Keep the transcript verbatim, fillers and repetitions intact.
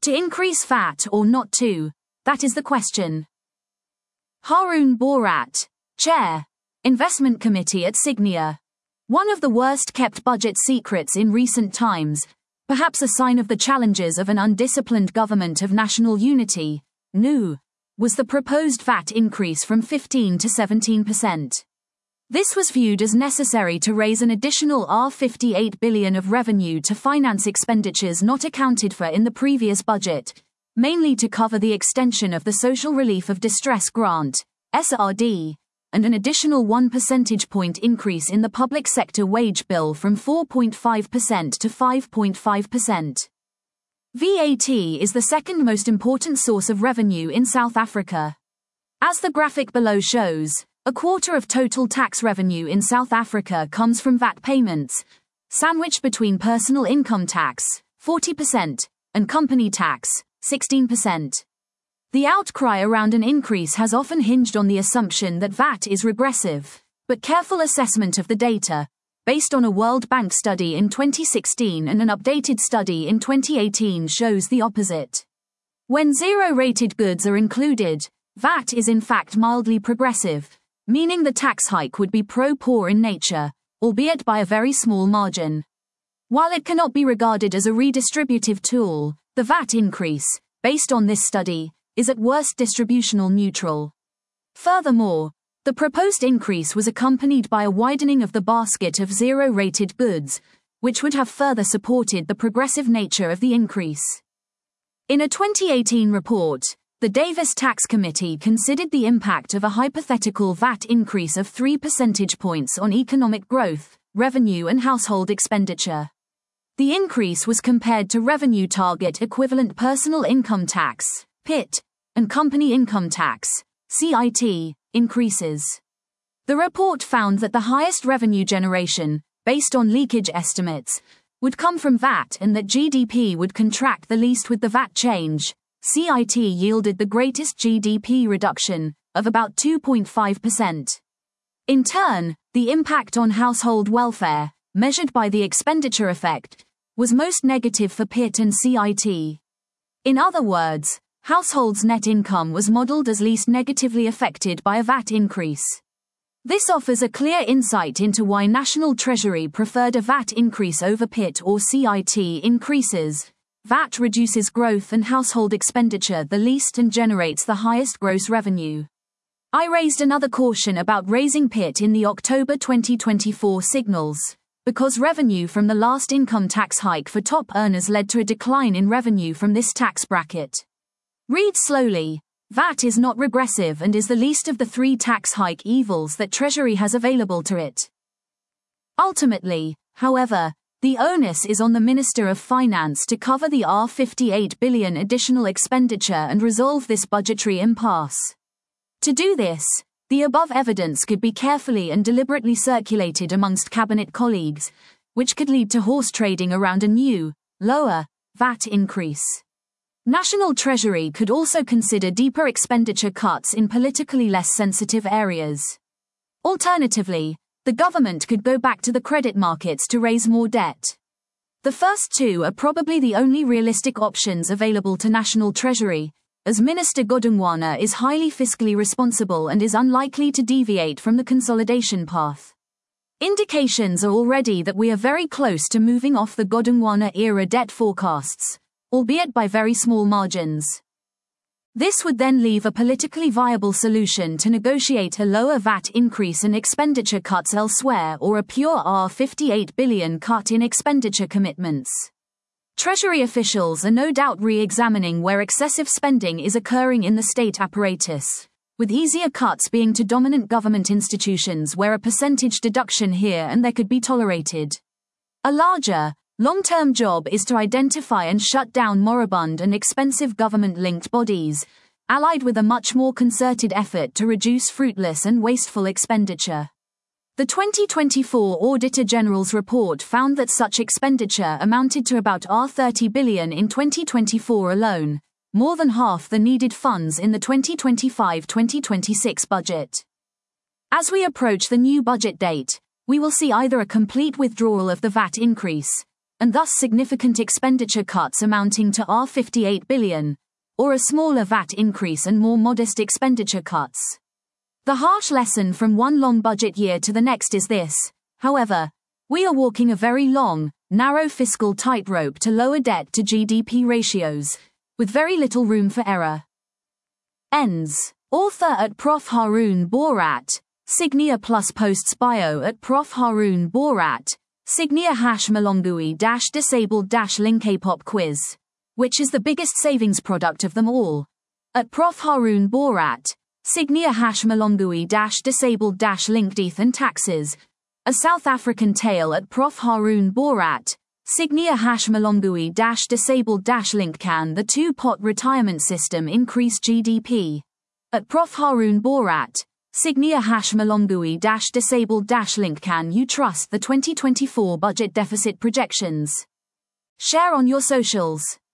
To increase V A T or not to? That is the question. Haroon Borat, Chair, Investment Committee at Signia. One of the worst-kept budget secrets in recent times, perhaps a sign of the challenges of an undisciplined government of national unity, N U, was the proposed V A T increase from fifteen to seventeen percent. This was viewed as necessary to raise an additional R fifty-eight billion of revenue to finance expenditures not accounted for in the previous budget, mainly to cover the extension of the Social Relief of Distress Grant, S R D, and an additional one percentage point increase in the public sector wage bill from four point five percent to five point five percent. V A T is the second most important source of revenue in South Africa. As the graphic below shows, a quarter of total tax revenue in South Africa comes from V A T payments, sandwiched between personal income tax, forty percent, and company tax, sixteen percent. The outcry around an increase has often hinged on the assumption that V A T is regressive, but careful assessment of the data, based on a World Bank study in twenty sixteen and an updated study in twenty eighteen, shows the opposite. When zero-rated goods are included, V A T is in fact mildly progressive, meaning the tax hike would be pro-poor in nature, albeit by a very small margin. While it cannot be regarded as a redistributive tool, the V A T increase, based on this study, is at worst distributional neutral. Furthermore, the proposed increase was accompanied by a widening of the basket of zero-rated goods, which would have further supported the progressive nature of the increase. In a twenty eighteen report, the Davis Tax Committee considered the impact of a hypothetical V A T increase of three percentage points on economic growth, revenue and household expenditure. The increase was compared to revenue target equivalent personal income tax, P I T, and company income tax, C I T, increases. The report found that the highest revenue generation, based on leakage estimates, would come from V A T and that G D P would contract the least with the V A T change. C I T yielded the greatest G D P reduction, of about two point five percent. In turn, the impact on household welfare, measured by the expenditure effect, was most negative for P I T and C I T. In other words, households' net income was modeled as least negatively affected by a V A T increase. This offers a clear insight into why National Treasury preferred a V A T increase over P I T or C I T increases. V A T reduces growth and household expenditure the least and generates the highest gross revenue. I raised another caution about raising P I T in the October twenty twenty-four signals, because revenue from the last income tax hike for top earners led to a decline in revenue from this tax bracket. Read slowly. V A T is not regressive and is the least of the three tax hike evils that Treasury has available to it. Ultimately, however, the onus is on the Minister of Finance to cover the R fifty-eight billion additional expenditure and resolve this budgetary impasse. To do this, the above evidence could be carefully and deliberately circulated amongst Cabinet colleagues, which could lead to horse trading around a new, lower, V A T increase. National Treasury could also consider deeper expenditure cuts in politically less sensitive areas. Alternatively, the government could go back to the credit markets to raise more debt. The first two are probably the only realistic options available to National Treasury, as Minister Godongwana is highly fiscally responsible and is unlikely to deviate from the consolidation path. Indications are already that we are very close to moving off the Godongwana-era debt forecasts, albeit by very small margins. This would then leave a politically viable solution to negotiate a lower V A T increase and expenditure cuts elsewhere or a pure R fifty-eight billion cut in expenditure commitments. Treasury officials are no doubt re-examining where excessive spending is occurring in the state apparatus, with easier cuts being to dominant government institutions where a percentage deduction here and there could be tolerated. A larger, long-term job is to identify and shut down moribund and expensive government-linked bodies, allied with a much more concerted effort to reduce fruitless and wasteful expenditure. The twenty twenty-four Auditor General's report found that such expenditure amounted to about R thirty billion in twenty twenty-four alone, more than half the needed funds in the twenty twenty-five twenty twenty-six budget. As we approach the new budget date, we will see either a complete withdrawal of the V A T increase, and thus significant expenditure cuts amounting to R fifty-eight billion, or a smaller V A T increase and more modest expenditure cuts. The harsh lesson from one long budget year to the next is this, however: we are walking a very long, narrow fiscal tightrope to lower debt to G D P ratios, with very little room for error. Ends. Author at Professor Haroon Bhorat, Signia plus posts bio at Professor Haroon Bhorat, Signia hash Molongui dash disabled dash Linkapop quiz. Which is the biggest savings product of them all? At Professor Haroon Bhorat, Signia hash Molongui dash disabled dash linked E T H and taxes. A South African tale at Professor Haroon Bhorat, Signia hash Molongui dash disabled dash link. Can the two-pot retirement system increase G D P? At Professor Haroon Bhorat, Signia hash Molongui dash disabled dash link. Can you trust the twenty twenty-four budget deficit projections? Share on your socials.